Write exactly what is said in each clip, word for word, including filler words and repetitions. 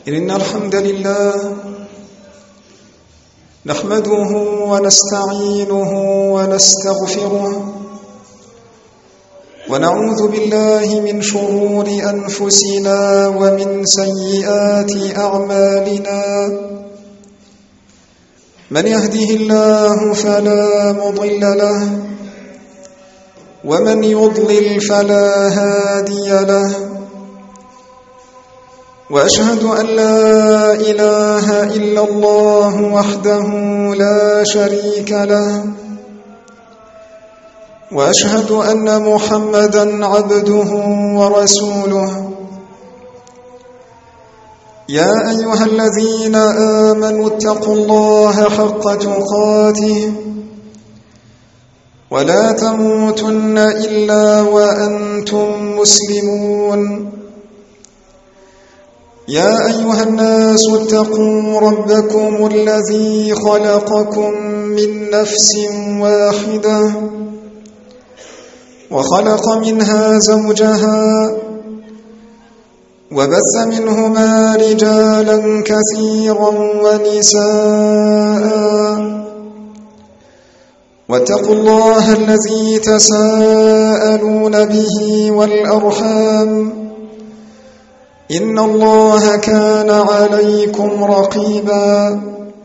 إن الحمد لله نحمده ونستعينه ونستغفره ونعوذ بالله من شرور أنفسنا ومن سيئات أعمالنا. من يهده الله فلا مضل له ومن يضلل فلا هادي له، وأشهد أن لا إله إلا الله وحده لا شريك له، وأشهد أن محمدًا عبده ورسوله. يا أيها الذين آمنوا اتقوا الله حق تقاته ولا تموتن إلا وأنتم مسلمون. يا أيها الناس اتقوا ربكم الذي خلقكم من نفس واحدة وخلق منها زوجها وبث منهما رجالا كثيرا ونساء، واتقوا الله الذي تساءلون به والأرحام، إن الله كان عليكم رقيبا.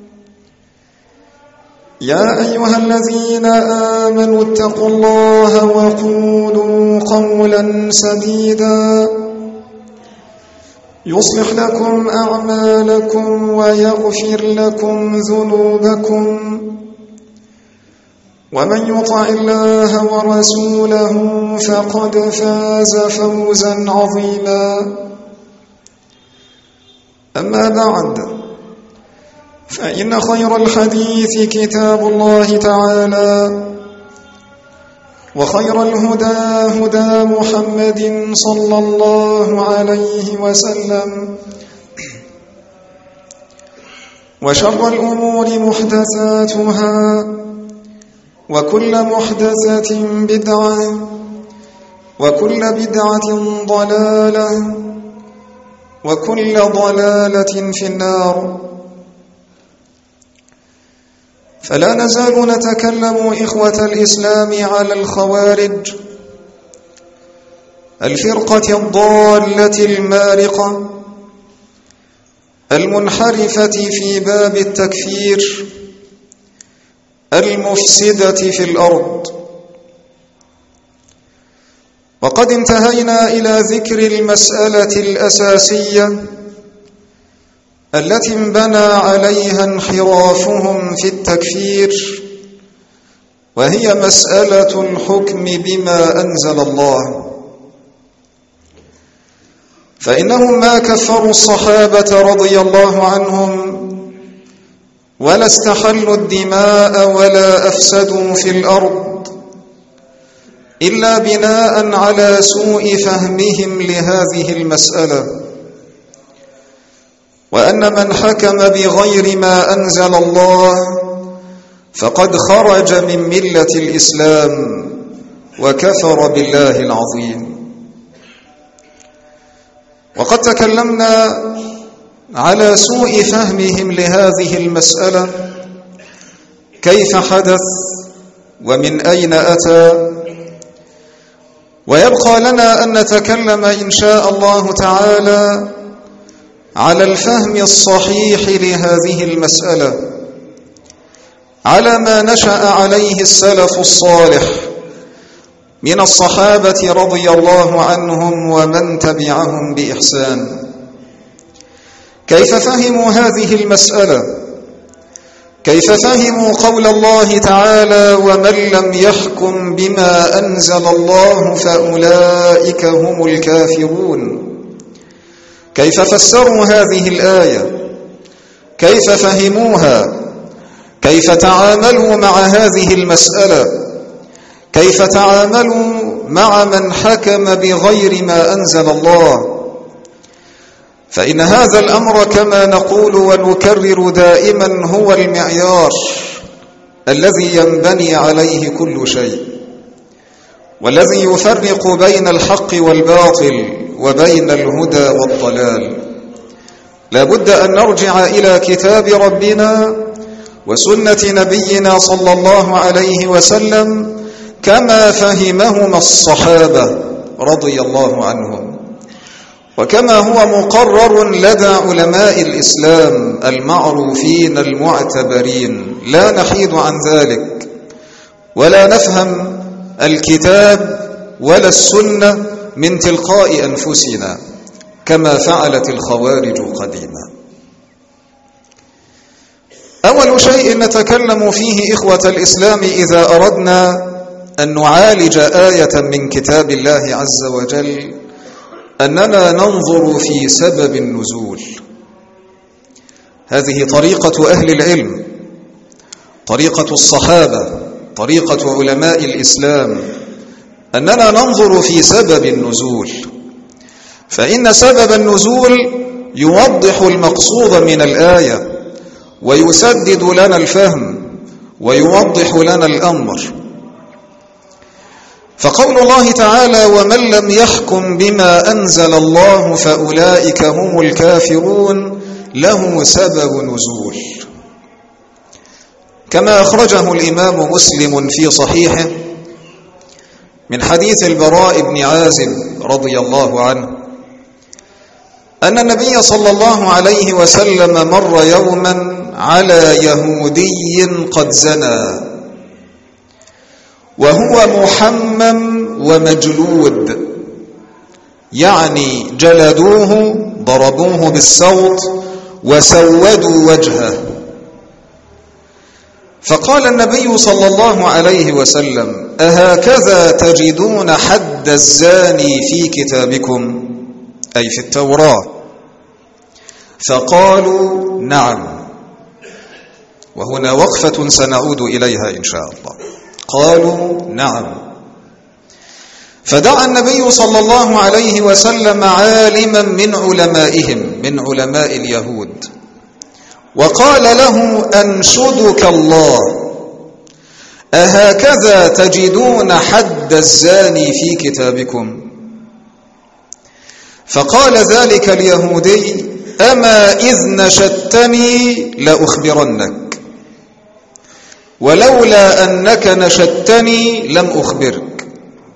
يا أيها الذين آمنوا اتقوا الله وقولوا قولا سديدا يصلح لكم أعمالكم ويغفر لكم ذنوبكم، ومن يطع الله ورسوله فقد فاز فوزا عظيما. أما بعد، فإن خير الحديث كتاب الله تعالى، وخير الهدى هدى محمد صلى الله عليه وسلم، وشر الأمور محدثاتها، وكل محدثة بدعة، وكل بدعة ضلالة، وكل ضلالة في النار. فلا نزال نتكلم إخوة الإسلام على الخوارج، الفرقة الضالة المارقة المنحرفة في باب التكفير المفسدة في الأرض. وقد انتهينا إلى ذكر المسألة الأساسية التي انبنى عليها انحرافهم في التكفير، وهي مسألة الحكم بما أنزل الله. فإنهم ما كفروا الصحابة رضي الله عنهم، ولا استحلوا الدماء ولا أفسدوا في الأرض، إلا بناء على سوء فهمهم لهذه المسألة، وأن من حكم بغير ما أنزل الله فقد خرج من ملة الإسلام وكفر بالله العظيم. وقد تكلمنا على سوء فهمهم لهذه المسألة، كيف حدث ومن أين أتى، ويبقى لنا أن نتكلم إن شاء الله تعالى على الفهم الصحيح لهذه المسألة، على ما نشأ عليه السلف الصالح من الصحابة رضي الله عنهم ومن تبعهم بإحسان. كيف فهموا هذه المسألة؟ كيف فهموا قول الله تعالى: ومن لم يحكم بما أنزل الله فأولئك هم الكافرون؟ كيف فسروا هذه الآية؟ كيف فهموها؟ كيف تعاملوا مع هذه المسألة؟ كيف تعاملوا مع من حكم بغير ما أنزل الله؟ فإن هذا الأمر كما نقول ونكرر دائما هو المعيار الذي ينبني عليه كل شيء، والذي يفرق بين الحق والباطل وبين الهدى والضلال. لا بد أن نرجع إلى كتاب ربنا وسنة نبينا صلى الله عليه وسلم كما فهمهما الصحابة رضي الله عنهم، وكما هو مقرر لدى علماء الإسلام المعروفين المعتبرين. لا نحيد عن ذلك ولا نفهم الكتاب ولا السنة من تلقاء أنفسنا كما فعلت الخوارج قديما. أول شيء نتكلم فيه إخوة الإسلام إذا أردنا أن نعالج آية من كتاب الله عز وجل أننا ننظر في سبب النزول. هذه طريقة أهل العلم، طريقة الصحابة، طريقة علماء الإسلام، أننا ننظر في سبب النزول، فإن سبب النزول يوضح المقصود من الآية ويسدد لنا الفهم ويوضح لنا الأمر. فقول الله تعالى: ومن لم يحكم بما أنزل الله فأولئك هم الكافرون، له سبب نزول، كما أخرجه الإمام مسلم في صحيحه من حديث البراء بن عازب رضي الله عنه أن النبي صلى الله عليه وسلم مر يوما على يهودي قد زنى وهو محمم ومجلود، يعني جلدوه ضربوه بالسوط وسودوا وجهه. فقال النبي صلى الله عليه وسلم: أهكذا تجدون حد الزاني في كتابكم، أي في التوراة؟ فقالوا: نعم. وهنا وقفة سنعود إليها إن شاء الله. قالوا: نعم. فدعا النبي صلى الله عليه وسلم عالما من علمائهم، من علماء اليهود، وقال له: أنشدك الله، أهكذا تجدون حد الزاني في كتابكم؟ فقال ذلك اليهودي: أما إذ نشدتني لأخبرنك، ولولا أنك نشدتني لم أخبرك.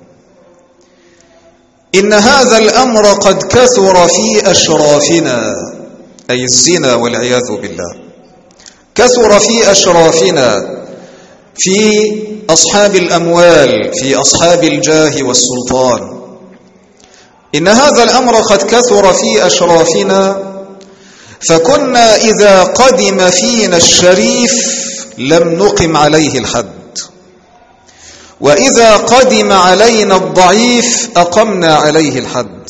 إن هذا الأمر قد كثر في أشرافنا، أي الزنا والعياذ بالله، كثر في أشرافنا، في أصحاب الأموال، في أصحاب الجاه والسلطان. إن هذا الأمر قد كثر في أشرافنا، فكنا إذا قدم فينا الشريف لم نقم عليه الحد، وإذا قدم علينا الضعيف أقمنا عليه الحد.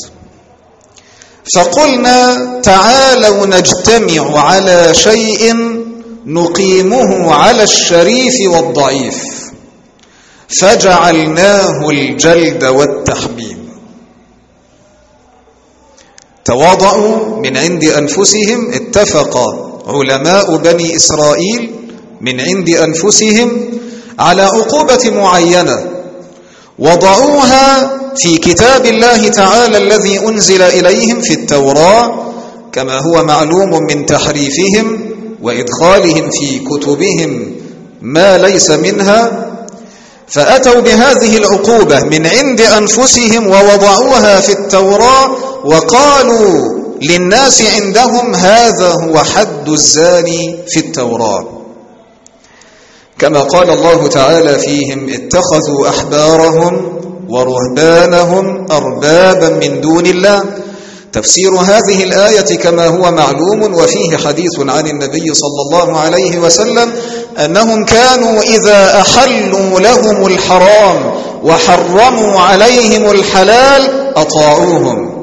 فقلنا: تعالوا نجتمع على شيء نقيمه على الشريف والضعيف، فجعلناه الجلد والتحميم. تواضعوا من عند أنفسهم، اتفق علماء بني إسرائيل من عند أنفسهم على عقوبة معينة، وضعوها في كتاب الله تعالى الذي أنزل إليهم في التوراة، كما هو معلوم من تحريفهم وإدخالهم في كتبهم ما ليس منها. فأتوا بهذه العقوبة من عند أنفسهم ووضعوها في التوراة، وقالوا للناس عندهم: هذا هو حد الزاني في التوراة، كما قال الله تعالى فيهم: اتخذوا أحبارهم ورهبانهم أربابا من دون الله. تفسير هذه الآية كما هو معلوم وفيه حديث عن النبي صلى الله عليه وسلم أنهم كانوا إذا أحلوا لهم الحرام وحرموا عليهم الحلال أطاعوهم.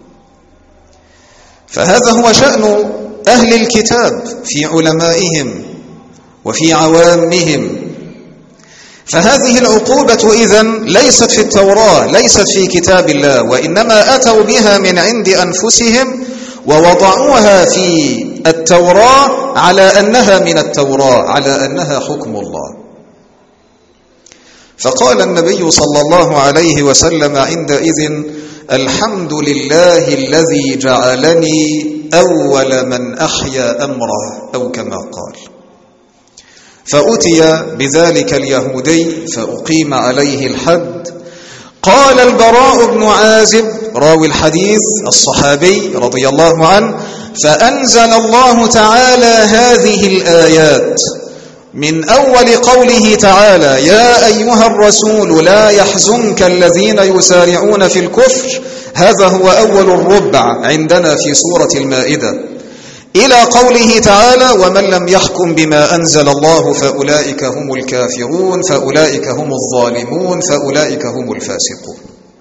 فهذا هو شأن أهل الكتاب في علمائهم وفي عوامهم. فهذه العقوبة إذن ليست في التوراة، ليست في كتاب الله، وإنما أتوا بها من عند أنفسهم ووضعوها في التوراة على أنها من التوراة، على أنها حكم الله. فقال النبي صلى الله عليه وسلم عندئذ: الحمد لله الذي جعلني أول من أحيا أمره، أو كما قال. فأتي بذلك اليهودي فأقيم عليه الحد. قال البراء بن عازب راوي الحديث الصحابي رضي الله عنه: فأنزل الله تعالى هذه الآيات من أول قوله تعالى: يا أيها الرسول لا يحزنك الذين يسارعون في الكفر، هذا هو أول الربع عندنا في سورة المائدة، إلى قوله تعالى: ومن لم يحكم بما أنزل الله فأولئك هم الكافرون، فأولئك هم الظالمون، فأولئك هم الفاسقون.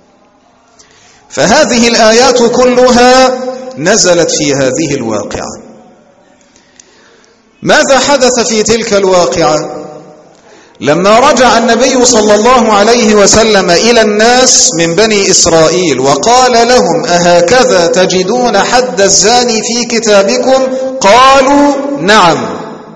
فهذه الآيات كلها نزلت في هذه الواقعة. ماذا حدث في تلك الواقعة؟ لما رجع النبي صلى الله عليه وسلم إلى الناس من بني إسرائيل وقال لهم: أهكذا تجدون حد الزاني في كتابكم؟ قالوا: نعم.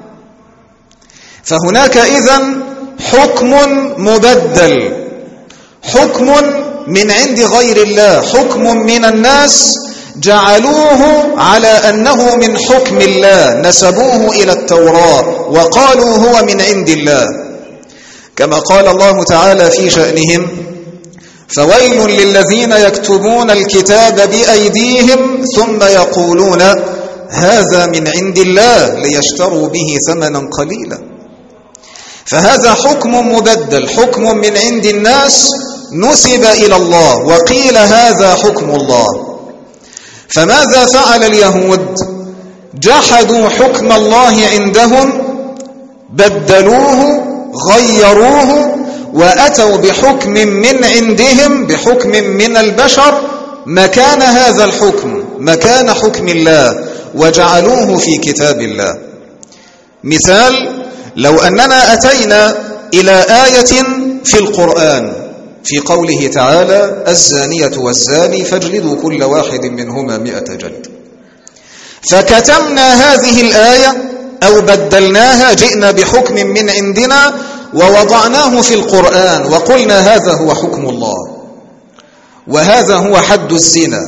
فهناك إذن حكم مبدل، حكم من عند غير الله، حكم من الناس جعلوه على أنه من حكم الله، نسبوه إلى التوراة وقالوا هو من عند الله، كما قال الله تعالى في شأنهم: فويل للذين يكتبون الكتاب بأيديهم ثم يقولون هذا من عند الله ليشتروا به ثمنا قليلا. فهذا حكم مبدل، حكم من عند الناس نسب إلى الله وقيل هذا حكم الله. فماذا فعل اليهود؟ جحدوا حكم الله عندهم، بدلوه، غيروه، وأتوا بحكم من عندهم، بحكم من البشر مكان هذا الحكم، مكان حكم الله، وجعلوه في كتاب الله. مثال: لو أننا أتينا إلى آية في القرآن في قوله تعالى: الزانية والزاني فاجلدوا كل واحد منهما مئة جلد، فكتمنا هذه الآية أو بدلناها، جئنا بحكم من عندنا ووضعناه في القرآن وقلنا هذا هو حكم الله وهذا هو حد الزنا.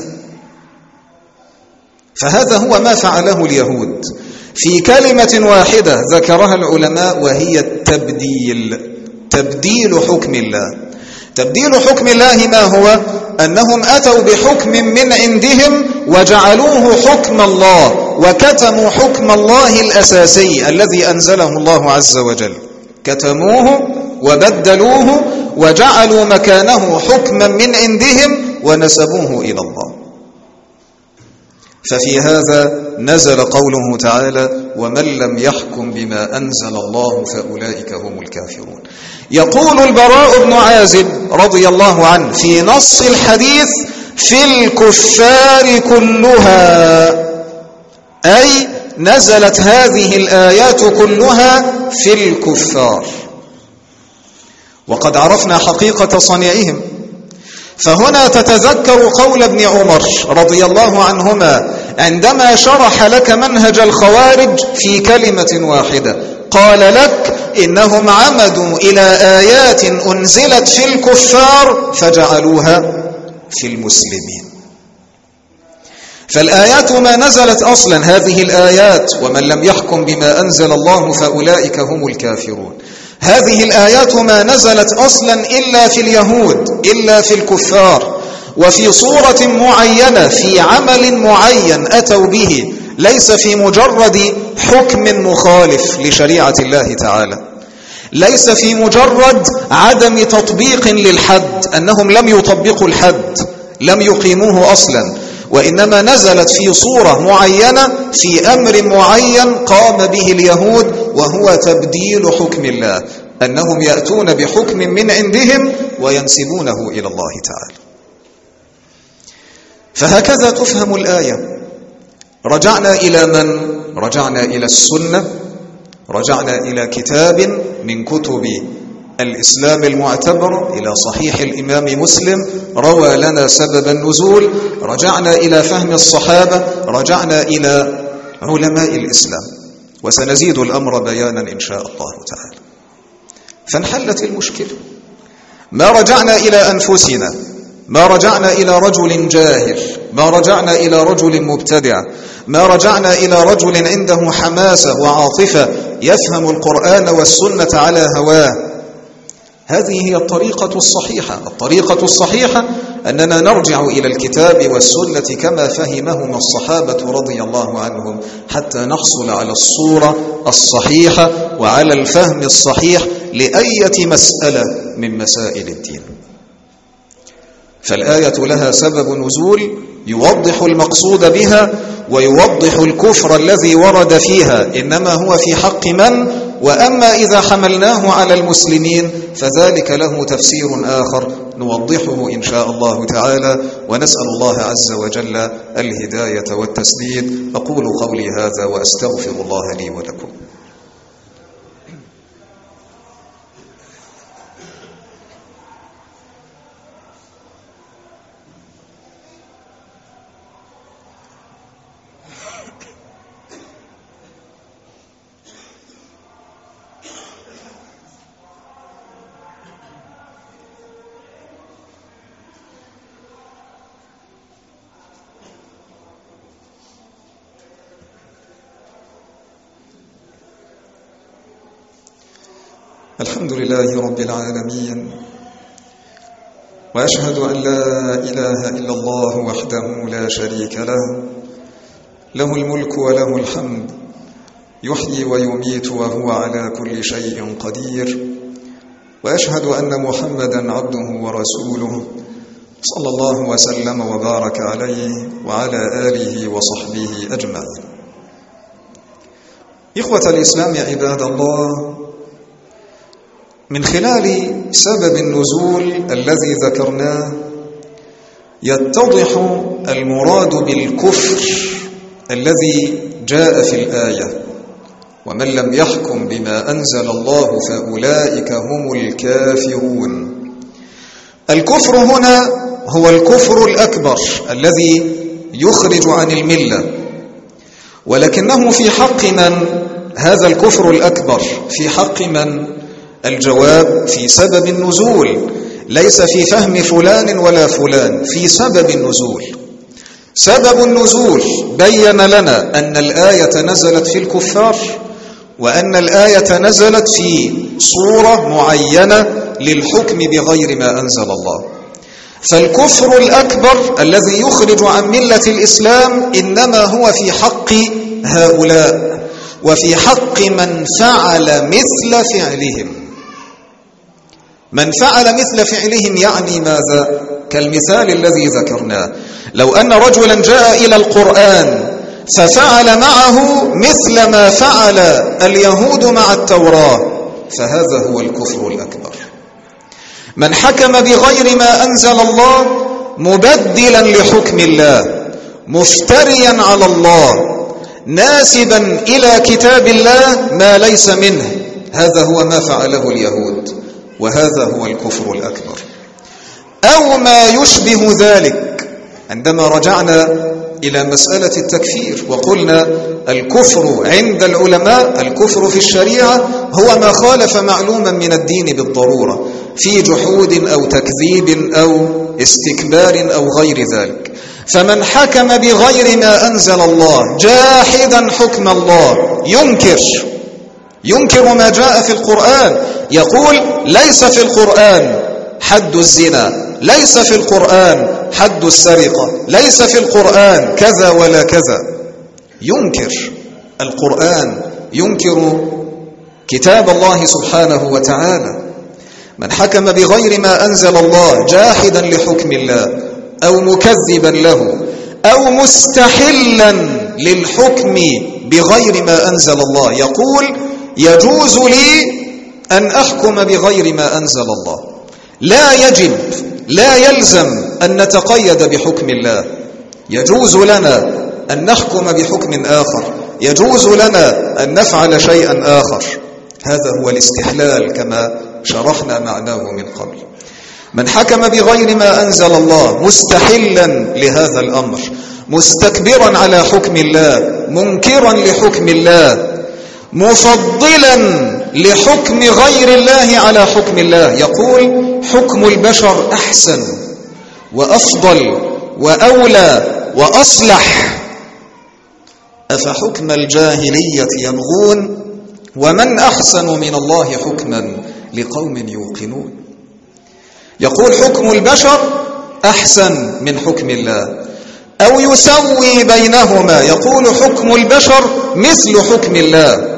فهذا هو ما فعله اليهود في كلمة واحدة ذكرها العلماء، وهي التبديل، تبديل حكم الله. تبديل حكم الله ما هو؟ أنهم أتوا بحكم من عندهم وجعلوه حكم الله، وكتموا حكم الله الأساسي الذي أنزله الله عز وجل، كتموه وبدلوه وجعلوا مكانه حكما من عندهم ونسبوه إلى الله. ففي هذا نزل قوله تعالى: ومن لم يحكم بما أنزل الله فأولئك هم الكافرون. يقول البراء بن عازب رضي الله عنه في نص الحديث: في الكفار كلها، أي نزلت هذه الآيات كلها في الكفار. وقد عرفنا حقيقة صنيعهم. فهنا تتذكر قول ابن عمر رضي الله عنهما عندما شرح لك منهج الخوارج في كلمة واحدة، قال لك: إنهم عمدوا إلى آيات أنزلت في الكفار فجعلوها في المسلمين. فالآيات ما نزلت أصلا، هذه الآيات: ومن لم يحكم بما أنزل الله فأولئك هم الكافرون، هذه الآيات ما نزلت أصلا إلا في اليهود، إلا في الكفار، وفي صورة معينة، في عمل معين أتوا به، ليس في مجرد حكم مخالف لشريعة الله تعالى، ليس في مجرد عدم تطبيق للحد، أنهم لم يطبقوا الحد، لم يقيموه أصلا، وإنما نزلت في صورة معينة، في أمر معين قام به اليهود، وهو تبديل حكم الله، أنهم يأتون بحكم من عندهم وينسبونه إلى الله تعالى. فهكذا تفهم الآية. رجعنا إلى من؟ رجعنا إلى السنة، رجعنا إلى كتاب من كتب الإسلام المعتبر، إلى صحيح الإمام مسلم روى لنا سبب النزول، رجعنا إلى فهم الصحابة، رجعنا إلى علماء الإسلام، وسنزيد الأمر بيانا إن شاء الله تعالى. فانحلت المشكلة. ما رجعنا إلى أنفسنا، ما رجعنا إلى رجل جاهل، ما رجعنا إلى رجل مبتدع، ما رجعنا إلى رجل عنده حماسة وعاطفة يفهم القرآن والسنة على هواه. هذه هي الطريقة الصحيحة. الطريقة الصحيحة أننا نرجع إلى الكتاب والسنة كما فهمهما الصحابة رضي الله عنهم حتى نحصل على الصورة الصحيحة وعلى الفهم الصحيح لأية مسألة من مسائل الدين. فالآية لها سبب نزول يوضح المقصود بها ويوضح الكفر الذي ورد فيها، إنما هو في حق من؟ وأما إذا حملناه على المسلمين فذلك له تفسير آخر نوضحه إن شاء الله تعالى، ونسأل الله عز وجل الهداية والتسديد. أقول قولي هذا وأستغفر الله لي ولكم. الحمد لله رب العالمين، وأشهد أن لا إله إلا الله وحده لا شريك له، له الملك وله الحمد، يحيي ويميت وهو على كل شيء قدير. وأشهد أن محمدا عبده ورسوله صلى الله وسلم وبارك عليه وعلى آله وصحبه أجمعين. إخوة الإسلام عباد الله، من خلال سبب النزول الذي ذكرناه يتضح المراد بالكفر الذي جاء في الآية: ومن لم يحكم بما أنزل الله فأولئك هم الكافرون. الكفر هنا هو الكفر الأكبر الذي يخرج عن الملة، ولكنه في حق من هذا الكفر الأكبر؟ في حق من؟ الجواب في سبب النزول، ليس في فهم فلان ولا فلان، في سبب النزول. سبب النزول بين لنا أن الآية نزلت في الكفار، وأن الآية نزلت في صورة معينة للحكم بغير ما أنزل الله. فالكفر الأكبر الذي يخرج عن ملة الإسلام إنما هو في حق هؤلاء وفي حق من فعل مثل فعلهم. من فعل مثل فعلهم يعني ماذا؟ كالمثال الذي ذكرناه: لو أن رجلا جاء إلى القرآن ففعل معه مثل ما فعل اليهود مع التوراة، فهذا هو الكفر الأكبر. من حكم بغير ما أنزل الله مبدلا لحكم الله، مفتريا على الله، ناسبا إلى كتاب الله ما ليس منه، هذا هو ما فعله اليهود، وهذا هو الكفر الأكبر. أو ما يشبه ذلك عندما رجعنا إلى مسألة التكفير وقلنا الكفر عند العلماء، الكفر في الشريعة هو ما خالف معلوما من الدين بالضرورة في جحود أو تكذيب أو استكبار أو غير ذلك. فمن حكم بغير ما أنزل الله جاحدا حكم الله، ينكر ينكر ما جاء في القرآن، يقول ليس في القرآن حد الزنا، ليس في القرآن حد السرقة، ليس في القرآن كذا ولا كذا، ينكر القرآن، ينكر كتاب الله سبحانه وتعالى. من حكم بغير ما أنزل الله جاحدا لحكم الله أو مكذبا له أو مستحلا للحكم بغير ما أنزل الله، يقول يجوز لي أن أحكم بغير ما أنزل الله، لا يجب لا يلزم أن نتقيد بحكم الله، يجوز لنا أن نحكم بحكم آخر، يجوز لنا أن نفعل شيئا آخر. هذا هو الاستحلال كما شرحنا معناه من قبل. من حكم بغير ما أنزل الله مستحلا لهذا الأمر، مستكبرا على حكم الله، منكرا لحكم الله، مفضلا لحكم غير الله على حكم الله، يقول حكم البشر أحسن وأفضل وأولى وأصلح، أفحكم الجاهلية يبغون ومن أحسن من الله حكما لقوم يوقنون. يقول حكم البشر أحسن من حكم الله أو يسوي بينهما، يقول حكم البشر مثل حكم الله.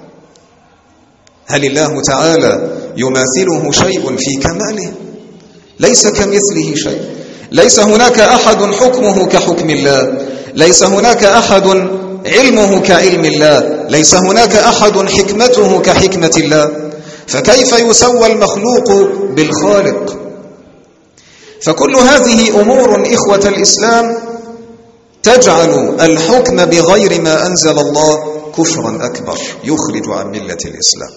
هل الله تعالى يماثله شيء في كماله؟ ليس كمثله شيء. ليس هناك أحد حكمه كحكم الله، ليس هناك أحد علمه كعلم الله، ليس هناك أحد حكمته كحكمة الله، فكيف يسوى المخلوق بالخالق؟ فكل هذه أمور إخوة الإسلام تجعل الحكم بغير ما أنزل الله كفرا أكبر يخرج عن ملة الإسلام.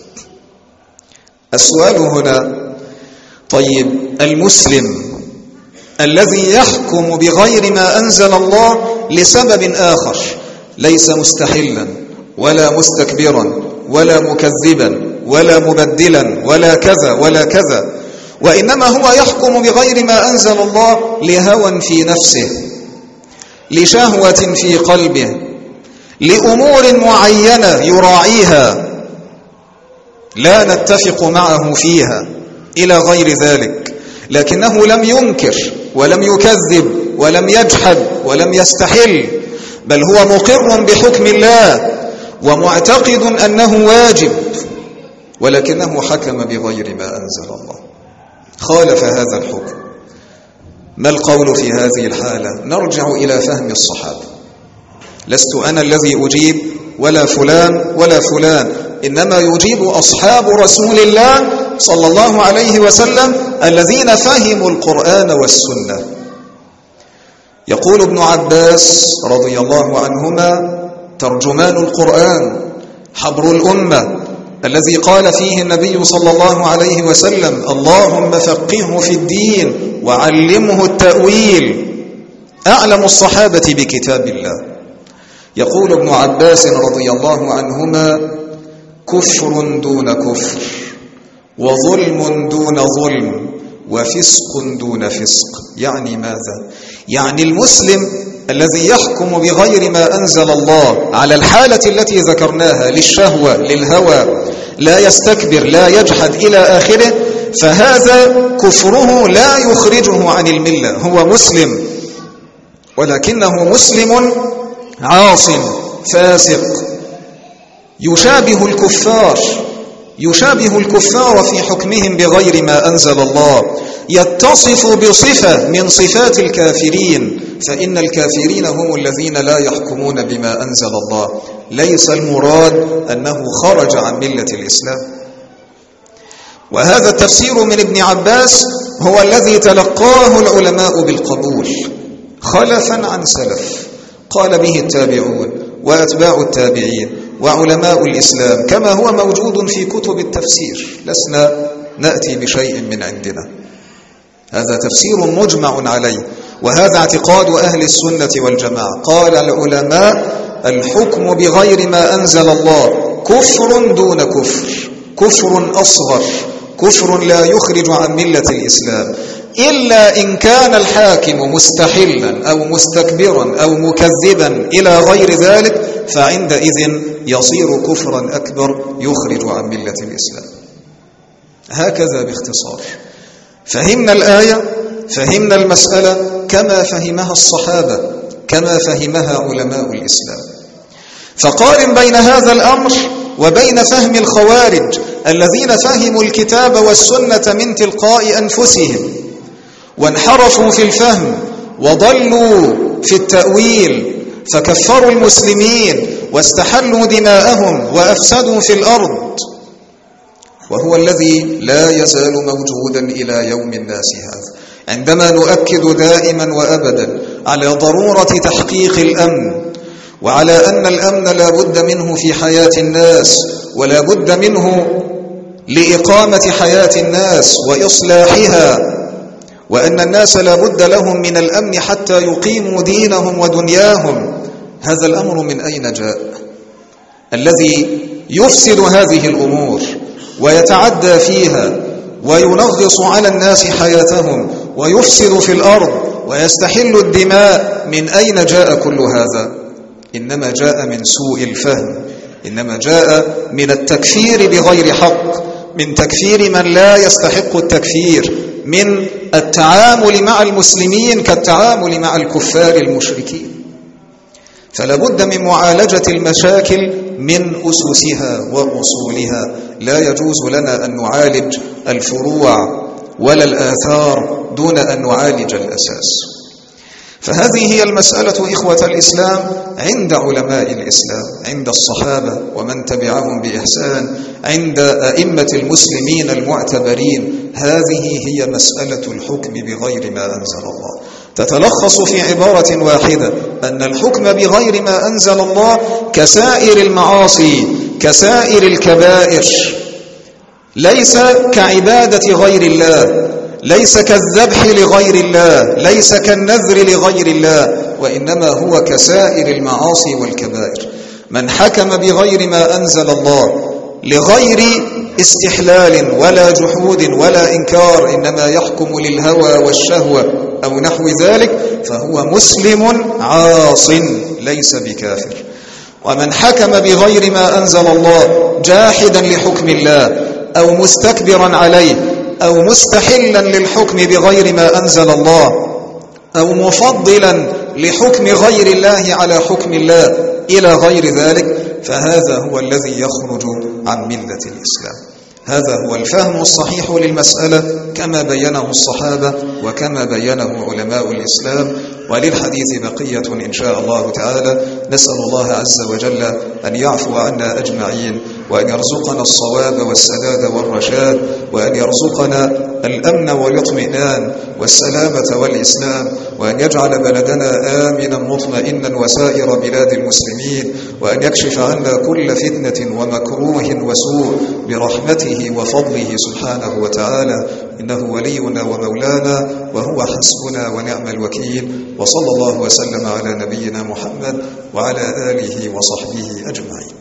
السؤال هنا، طيب المسلم الذي يحكم بغير ما أنزل الله لسبب آخر، ليس مستحلا ولا مستكبرا ولا مكذبا ولا مبدلا ولا كذا ولا كذا، وإنما هو يحكم بغير ما أنزل الله لهوى في نفسه، لشهوة في قلبه، لأمور معينة يراعيها لا نتفق معه فيها إلى غير ذلك، لكنه لم ينكر ولم يكذب ولم يجحد ولم يستحل، بل هو مقر بحكم الله ومعتقد أنه واجب، ولكنه حكم بغير ما أنزل الله، خالف هذا الحكم. ما القول في هذه الحالة؟ نرجع إلى فهم الصحابة. لست أنا الذي أجيب ولا فلان ولا فلان، إنما يجيب أصحاب رسول الله صلى الله عليه وسلم الذين فهموا القرآن والسنة. يقول ابن عباس رضي الله عنهما ترجمان القرآن حبر الأمة الذي قال فيه النبي صلى الله عليه وسلم اللهم فقهه في الدين وعلمه التأويل، أعلم الصحابة بكتاب الله. يقول ابن عباس رضي الله عنهما كفر دون كفر وظلم دون ظلم وفسق دون فسق. يعني ماذا؟ يعني المسلم الذي يحكم بغير ما أنزل الله على الحالة التي ذكرناها للشهوة للهوى، لا يستكبر لا يجحد إلى آخره، فهذا كفره لا يخرجه عن الملة، هو مسلم ولكنه مسلم عاص فاسق يشابه الكفار، يشابه الكفار في حكمهم بغير ما أنزل الله، يتصف بصفة من صفات الكافرين، فإن الكافرين هم الذين لا يحكمون بما أنزل الله. ليس المراد أنه خرج عن ملة الإسلام. وهذا التفسير من ابن عباس هو الذي تلقاه العلماء بالقبول خلفا عن سلف، قال به التابعون وأتباع التابعين وعلماء الإسلام، كما هو موجود في كتب التفسير، لسنا نأتي بشيء من عندنا. هذا تفسير مجمع عليه، وهذا اعتقاد أهل السنة والجماعة. قال العلماء الحكم بغير ما أنزل الله كفر دون كفر، كفر أصغر، كفر لا يخرج عن ملة الإسلام، إلا إن كان الحاكم مستحلا أو مستكبرا أو مكذبا إلى غير ذلك، فعندئذ يصير كفرا أكبر يخرج عن ملة الإسلام. هكذا باختصار فهمنا الآية، فهمنا المسألة كما فهمها الصحابة، كما فهمها علماء الإسلام. فقارن بين هذا الأمر وبين فهم الخوارج الذين فهموا الكتاب والسنة من تلقاء أنفسهم وانحرفوا في الفهم وضلوا في التأويل، فكفروا المسلمين واستحلوا دماءهم وأفسدوا في الأرض، وهو الذي لا يزال موجودا إلى يوم الناس هذا. عندما نؤكد دائما وأبدا على ضرورة تحقيق الأمن، وعلى أن الأمن لا بد منه في حياة الناس، ولا بد منه لإقامة حياة الناس وإصلاحها، وأن الناس لا بد لهم من الأمن حتى يقيموا دينهم ودنياهم، هذا الأمر من أين جاء؟ الذي يفسد هذه الأمور ويتعدى فيها وينغص على الناس حياتهم ويفسد في الأرض ويستحل الدماء، من أين جاء كل هذا؟ إنما جاء من سوء الفهم، إنما جاء من التكفير بغير حق، من تكفير من لا يستحق التكفير، من التعامل مع المسلمين كالتعامل مع الكفار المشركين. فلا بد من معالجة المشاكل من أسسها وأصولها. لا يجوز لنا أن نعالج الفروع ولا الآثار دون أن نعالج الأساس. فهذه هي المسألة إخوة الإسلام عند علماء الإسلام، عند الصحابة ومن تبعهم بإحسان، عند أئمة المسلمين المعتبرين. هذه هي مسألة الحكم بغير ما أنزل الله، تتلخص في عبارة واحدة: أن الحكم بغير ما أنزل الله كسائر المعاصي، كسائر الكبائر، ليس كعبادة غير الله، ليس كالذبح لغير الله، ليس كالنذر لغير الله، وإنما هو كسائر المعاصي والكبائر. من حكم بغير ما أنزل الله لغير استحلال ولا جحود ولا إنكار، إنما يحكم للهوى والشهوة أو نحو ذلك، فهو مسلم عاص ليس بكافر. ومن حكم بغير ما أنزل الله جاحدا لحكم الله أو مستكبرا عليه أو مستحلا للحكم بغير ما أنزل الله أو مفضلا لحكم غير الله على حكم الله إلى غير ذلك، فهذا هو الذي يخرج عن ملة الإسلام. هذا هو الفهم الصحيح للمسألة كما بينه الصحابة وكما بينه علماء الإسلام. وللحديث بقية إن شاء الله تعالى. نسأل الله عز وجل أن يعفو عنا أجمعين، وأن يرزقنا الصواب والسداد والرشاد، وأن يرزقنا الأمن والاطمئنان والسلامة والإسلام، وأن يجعل بلدنا آمنا مطمئنا وسائر بلاد المسلمين، وأن يكشف عنا كل فتنة ومكروه وسوء برحمته وفضله سبحانه وتعالى، إنه ولينا ومولانا وهو حسبنا ونعم الوكيل. وصلى الله وسلم على نبينا محمد وعلى آله وصحبه أجمعين.